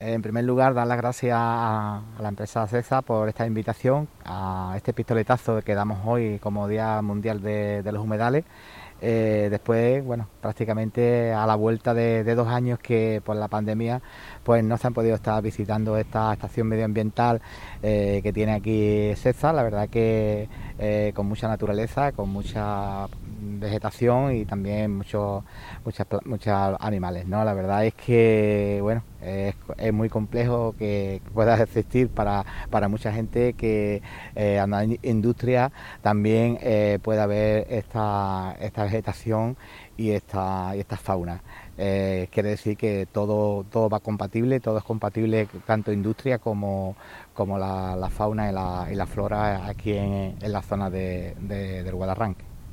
en primer lugar, dar las gracias a la empresa CESA por esta invitación, a este pistoletazo que damos hoy como Día Mundial de los Humedales. Después, bueno, prácticamente a la vuelta de 2 años que por la pandemia pues no se han podido estar visitando esta estación medioambiental que tiene aquí CESA. La verdad que con mucha naturaleza, con mucha vegetación y también muchos animales, ¿no? La verdad es que, bueno, es muy complejo que pueda existir para mucha gente que anda en industria también pueda haber esta vegetación y esta fauna. Quiere decir que todo va compatible, todo es compatible, tanto industria como la fauna y la flora aquí en la zona del Guadarranque.